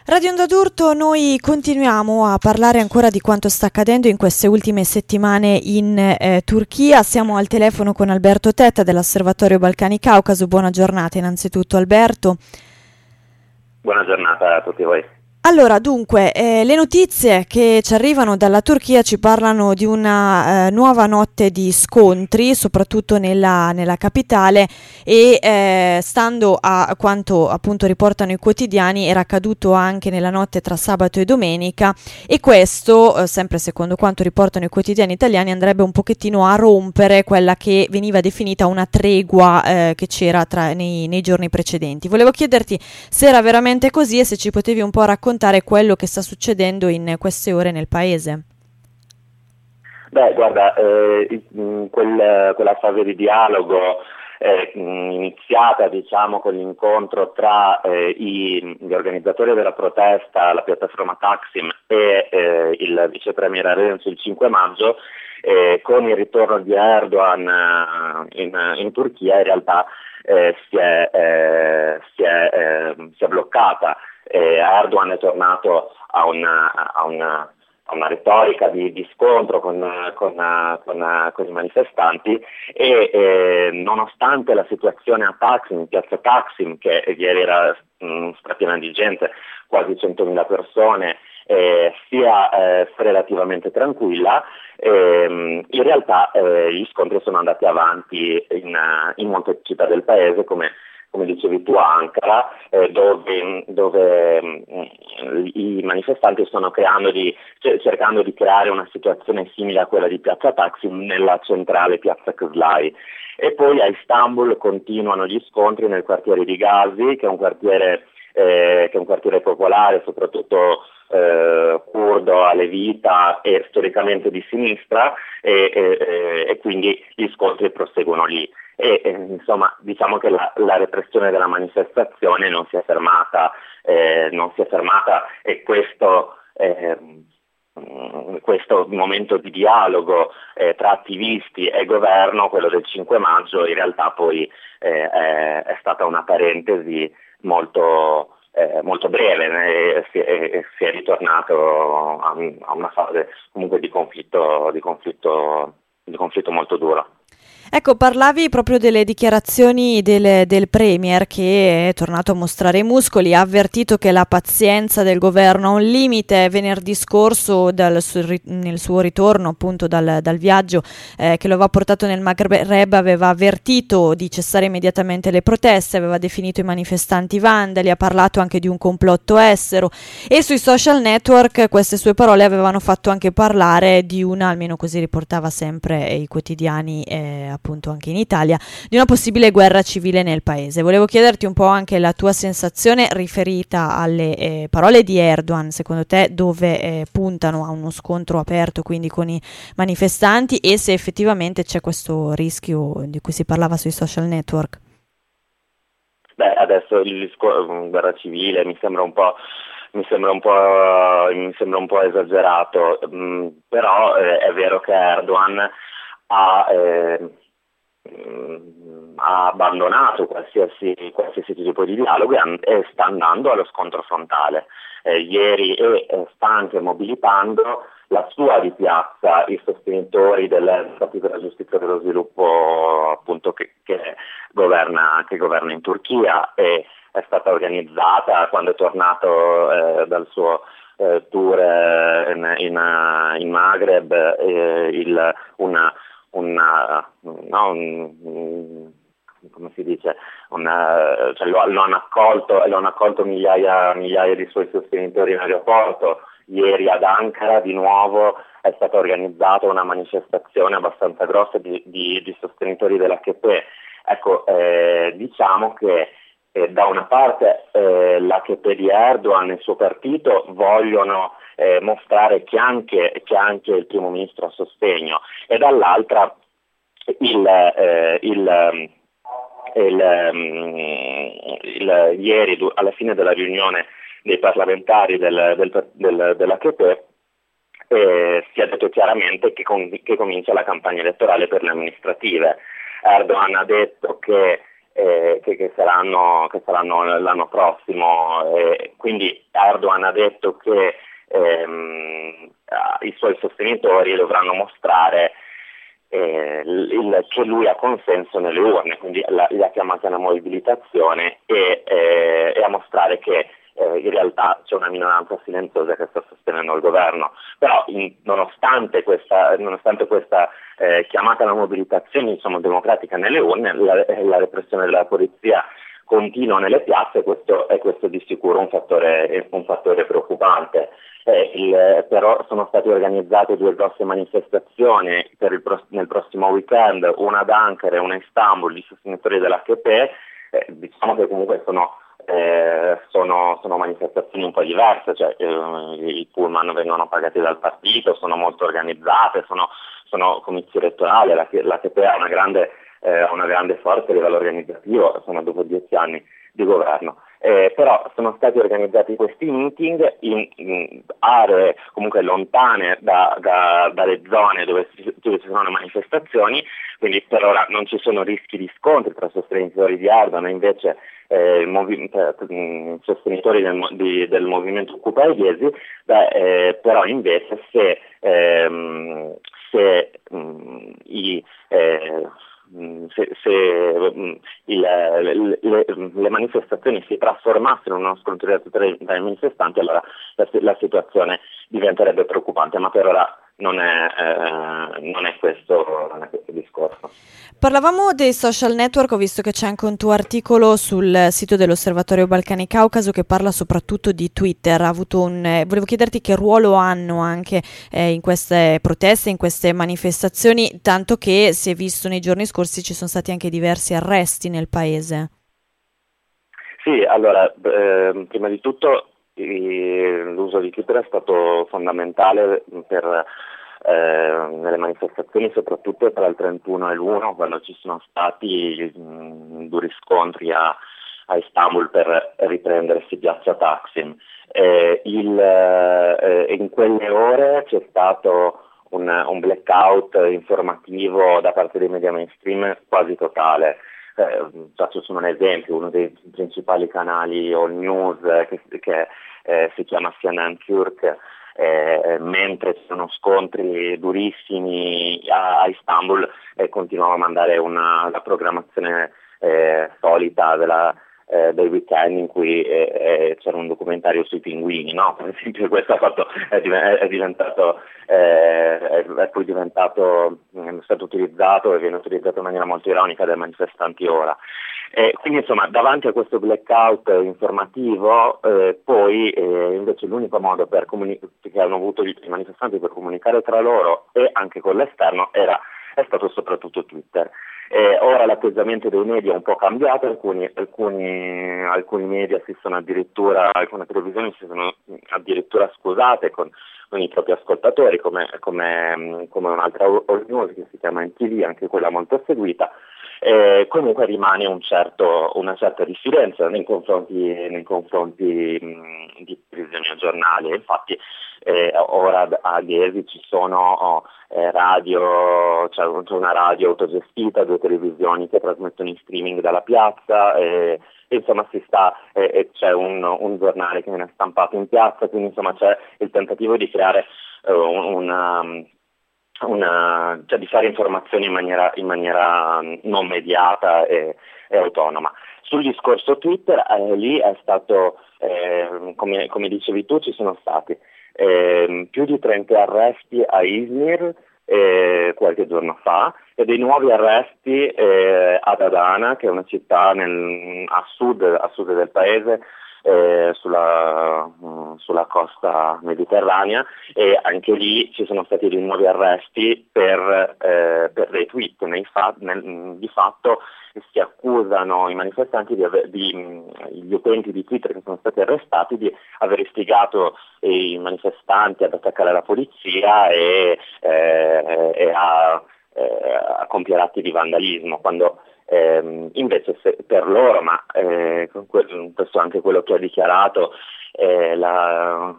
Radio Onda d'Urto, noi continuiamo a parlare ancora di quanto sta accadendo in queste ultime settimane in Turchia. Siamo al telefono con Alberto Tetta dell'Osservatorio Balcani Caucaso. Buona giornata innanzitutto Alberto. Buona giornata a tutti voi. Allora, dunque, le notizie che ci arrivano dalla Turchia ci parlano di una nuova notte di scontri, soprattutto nella capitale, e stando a quanto appunto riportano i quotidiani era accaduto anche nella notte tra sabato e domenica, e questo, sempre secondo quanto riportano i quotidiani italiani, andrebbe un pochettino a rompere quella che veniva definita una tregua che c'era nei giorni precedenti. Volevo chiederti se era veramente così e se ci potevi un po' raccontare quello che sta succedendo in queste ore nel paese. Beh, guarda, quella fase di dialogo iniziata, diciamo, con l'incontro tra gli organizzatori della protesta, la piattaforma Taksim e il vice premier Renzi il 5 maggio, con il ritorno di Erdogan in Turchia, in realtà si è bloccata. Erdogan è tornato a una retorica di scontro con i manifestanti e nonostante la situazione a Taksim, piazza Taksim, che ieri era strapiena di gente, quasi 100.000 persone, sia relativamente tranquilla, in realtà gli scontri sono andati avanti in molte città del paese, come dicevi tu, a Ankara, dove i manifestanti stanno cercando di creare una situazione simile a quella di piazza Taksim nella centrale piazza Kızılay. E poi a Istanbul continuano gli scontri nel quartiere di Gazi, che è un quartiere popolare, soprattutto curdo, alevita e storicamente di sinistra, e quindi gli scontri proseguono lì. Insomma, diciamo che la repressione della manifestazione non si è fermata, e questo momento di dialogo tra attivisti e governo, quello del 5 maggio, in realtà poi è stata una parentesi molto breve, si è ritornato a una fase comunque di conflitto molto duro. Ecco, parlavi proprio delle dichiarazioni del Premier, che è tornato a mostrare i muscoli, ha avvertito che la pazienza del governo ha un limite. Venerdì scorso, nel suo ritorno appunto dal viaggio che lo aveva portato nel Maghreb, aveva avvertito di cessare immediatamente le proteste, aveva definito i manifestanti vandali, ha parlato anche di un complotto estero, e sui social network queste sue parole avevano fatto anche parlare di una, almeno così riportava sempre i quotidiani appunto anche in Italia, di una possibile guerra civile nel paese. Volevo chiederti un po' anche la tua sensazione riferita alle parole di Erdogan, secondo te dove puntano a uno scontro aperto quindi con i manifestanti, e se effettivamente c'è questo rischio di cui si parlava sui social network. Beh, adesso il guerra civile mi sembra un po' esagerato, però è vero che Erdogan ha abbandonato qualsiasi tipo di dialogo e sta andando allo scontro frontale. Ieri sta anche mobilitando la sua di piazza, i sostenitori del Partito della Giustizia e dello Sviluppo, appunto, che governa in Turchia, e è stata organizzata, quando è tornato dal suo tour in Maghreb, come si dice, cioè lo hanno accolto migliaia di suoi sostenitori in aeroporto. Ieri ad Ankara di nuovo è stata organizzata una manifestazione abbastanza grossa di sostenitori dell'AKP. Ecco, diciamo che da una parte l'AKP di Erdogan e il suo partito vogliono mostrare che anche il primo ministro ha sostegno, e dall'altra ieri alla fine della riunione dei parlamentari dell'AKP si è detto chiaramente che comincia la campagna elettorale per le amministrative. Erdogan ha detto che che saranno l'anno prossimo. Quindi Erdogan ha detto che i suoi sostenitori dovranno mostrare che lui ha consenso nelle urne, quindi li ha chiamati alla mobilitazione e a mostrare che in realtà c'è una minoranza silenziosa che sta sostenendo il governo. Però nonostante questa chiamata alla mobilitazione, insomma, democratica nelle urne, la repressione della polizia continua nelle piazze, e questo di sicuro un fattore preoccupante. Però sono state organizzate 2 grosse manifestazioni nel prossimo weekend, una ad Ankara e una a Istanbul, di sostenitori dell'AKP. Diciamo che comunque sono manifestazioni un po' diverse, cioè i pullman vengono pagati dal partito, sono molto organizzate, sono comizi elettorali, l'AKP ha una grande forza a livello organizzativo, sono dopo 10 anni di governo. Però sono stati organizzati questi meeting in aree comunque lontane dalle zone dove ci sono le manifestazioni, quindi per ora non ci sono rischi di scontri tra sostenitori di Erdogan, invece sostenitori del movimento Occupa Iesi, però invece se le manifestazioni si trasformassero in uno scontro tra i manifestanti, allora la situazione diventerebbe preoccupante, ma per ora non è questo il discorso. Parlavamo dei social network, ho visto che c'è anche un tuo articolo sul sito dell'Osservatorio Balcani Caucaso che parla soprattutto di Twitter. Volevo chiederti che ruolo hanno anche in queste proteste, in queste manifestazioni, tanto che si è visto nei giorni scorsi ci sono stati anche diversi arresti nel paese. Sì, allora, prima di tutto l'uso di Twitter è stato fondamentale nelle manifestazioni, soprattutto tra il 31 e l'1, quando ci sono stati duri scontri a Istanbul per riprendersi piazza Taksim. In quelle ore c'è stato un blackout informativo da parte dei media mainstream quasi totale. Faccio solo un esempio, uno dei principali canali all news che si chiama CNN Turk, mentre ci sono scontri durissimi a Istanbul, continuava a mandare la programmazione solita del weekend in cui c'era un documentario sui pinguini, no? Per esempio questo è poi diventato, è stato utilizzato e viene utilizzato in maniera molto ironica dai manifestanti ora. Quindi insomma, davanti a questo blackout informativo, poi invece l'unico modo che hanno avuto i manifestanti per comunicare tra loro e anche con l'esterno è stato soprattutto Twitter. Ora l'atteggiamento dei media è un po' cambiato, alcuni media alcune televisioni si sono addirittura scusate con i propri ascoltatori, come un'altra all news che si chiama NTV, anche quella molto seguita. Comunque rimane una certa diffidenza nei confronti di televisioni e giornali. Infatti ora a Iesi ci sono radio, c'è una radio autogestita, 2 televisioni che trasmettono in streaming dalla piazza, insomma c'è un giornale che viene stampato in piazza, quindi insomma c'è il tentativo di creare cioè di fare informazioni in maniera non mediata e autonoma. Sul discorso Twitter, lì è stato, come dicevi tu, ci sono stati più di 30 arresti a Izmir qualche giorno fa e dei nuovi arresti ad Adana, che è una città a sud del paese, sulla costa mediterranea, e anche lì ci sono stati dei nuovi arresti per dei tweet. Di fatto si accusano i manifestanti gli utenti di Twitter che sono stati arrestati di aver istigato i manifestanti ad attaccare la polizia e a compiere atti di vandalismo, quando invece per loro, ma questo è anche quello che ha dichiarato la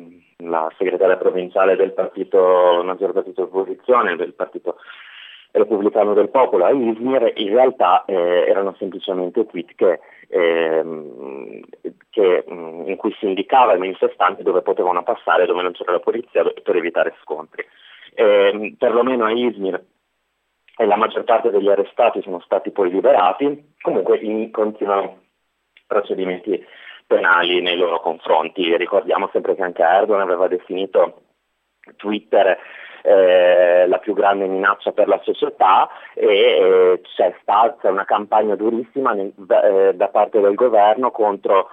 segretaria provinciale del maggior partito di opposizione, del Partito repubblicano del popolo a Izmir in realtà erano semplicemente tweet in cui si indicava ai manifestanti dove potevano passare, dove non c'era la polizia, per evitare scontri. Perlomeno a Izmir la maggior parte degli arrestati sono stati poi liberati, comunque continuano procedimenti penali nei loro confronti. Ricordiamo sempre che anche Erdogan aveva definito Twitter la più grande minaccia per la società e c'è stata una campagna durissima da parte del governo contro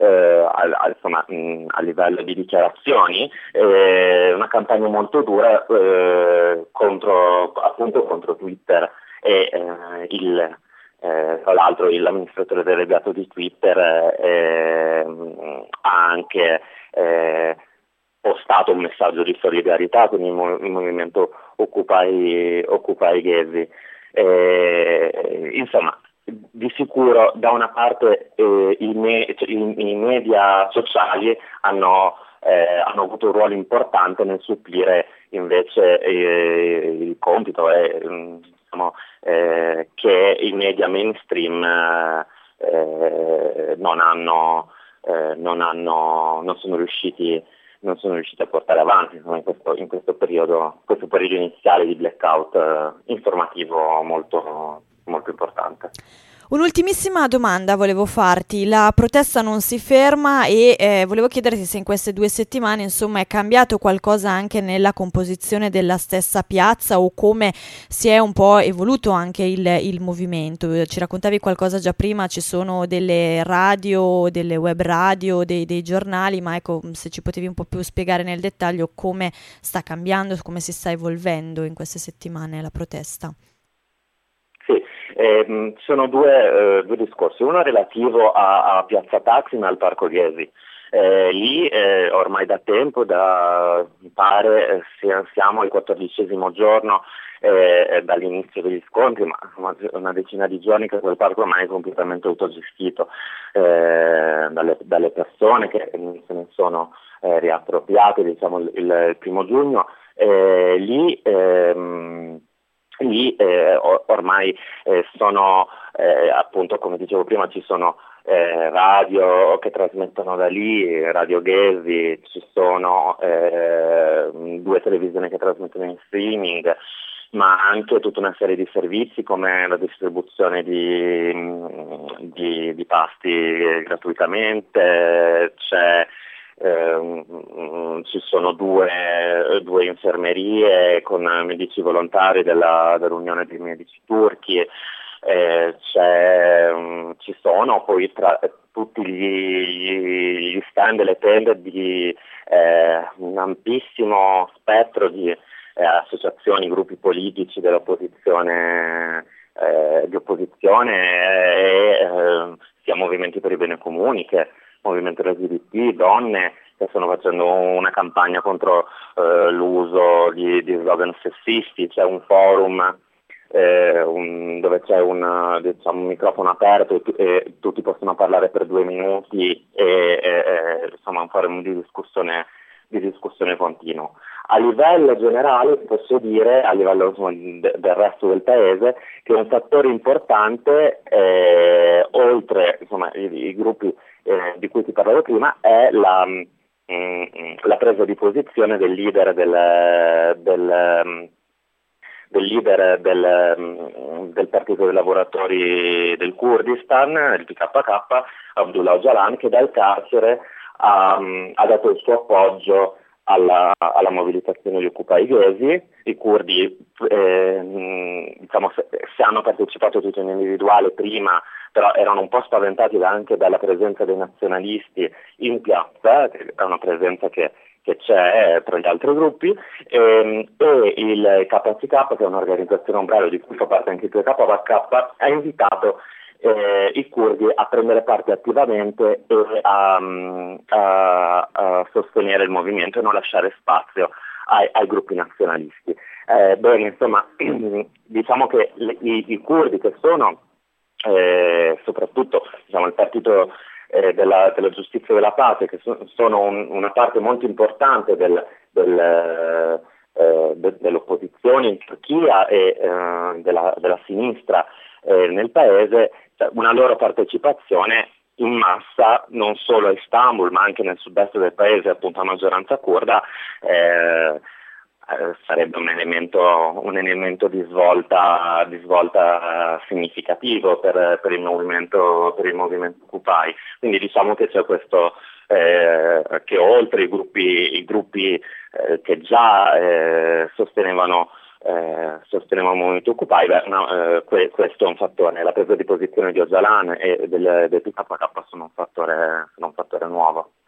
a livello di dichiarazioni, una campagna molto dura contro Twitter e tra l'altro l'amministratore delegato di Twitter ha anche postato un messaggio di solidarietà con il movimento Occupy Gezi. Insomma, di sicuro da una parte i media sociali hanno avuto un ruolo importante nel supplire invece il compito che i media mainstream non sono riusciti a portare avanti, insomma, in questo periodo iniziale di blackout informativo molto, molto importante. Un'ultimissima domanda volevo farti. La protesta non si ferma e volevo chiederti se in queste 2 settimane insomma è cambiato qualcosa anche nella composizione della stessa piazza o come si è un po' evoluto anche il movimento. Ci raccontavi qualcosa già prima, ci sono delle radio, delle web radio, dei giornali, ma ecco, se ci potevi un po' più spiegare nel dettaglio come sta cambiando, come si sta evolvendo in queste settimane la protesta. Sono due discorsi, uno relativo a Piazza Taksim e al Parco Gezi. Lì ormai da tempo, mi pare siamo al 14° giorno dall'inizio degli scontri, ma una decina di giorni che quel parco ormai è completamente autogestito dalle persone che se ne sono riappropriate, diciamo, il 1° giugno. Lì ormai sono appunto, come dicevo prima, ci sono radio che trasmettono da lì, Radio Gezi, ci sono 2 televisioni che trasmettono in streaming, ma anche tutta una serie di servizi come la distribuzione di pasti gratuitamente, ci sono due infermerie con medici volontari dell'Unione dei Medici Turchi, ci sono poi tutti gli stand e le tende di un ampissimo spettro di associazioni, gruppi politici dell'opposizione, sia movimenti per i beni comuni che movimento LGBT, donne che stanno facendo una campagna contro l'uso di slogan sessisti. C'è un forum dove c'è un microfono aperto e tutti possono parlare per 2 minuti insomma un forum di discussione continuo. A livello generale posso dire, a livello del resto del paese, che un fattore importante, oltre i gruppi di cui ti parlavo prima, è la presa di posizione del leader del Partito dei Lavoratori del Kurdistan, il PKK, Abdullah Öcalan, che dal carcere ha dato il suo appoggio alla mobilitazione di Occupy Gezi. I curdi se hanno partecipato tutti in individuale prima, però erano un po' spaventati anche dalla presenza dei nazionalisti in piazza, che è una presenza che c'è tra gli altri gruppi, e il KCK, che è un'organizzazione ombrello di cui fa parte anche il PKK, ha invitato i curdi a prendere parte attivamente e a sostenere il movimento e non lasciare spazio ai gruppi nazionalisti. Diciamo che i curdi, che sono soprattutto il partito della giustizia e della pace, che sono una parte molto importante dell'opposizione in Turchia e della sinistra nel paese, cioè una loro partecipazione in massa non solo a Istanbul ma anche nel sud-est del paese, appunto a maggioranza curda, sarebbe un elemento di svolta significativo per il movimento Occupy. Quindi diciamo che c'è questo che oltre i gruppi che già sostenevano il movimento Occupy, questo è un fattore, la presa di posizione di Öcalan e del PKK sono un fattore nuovo.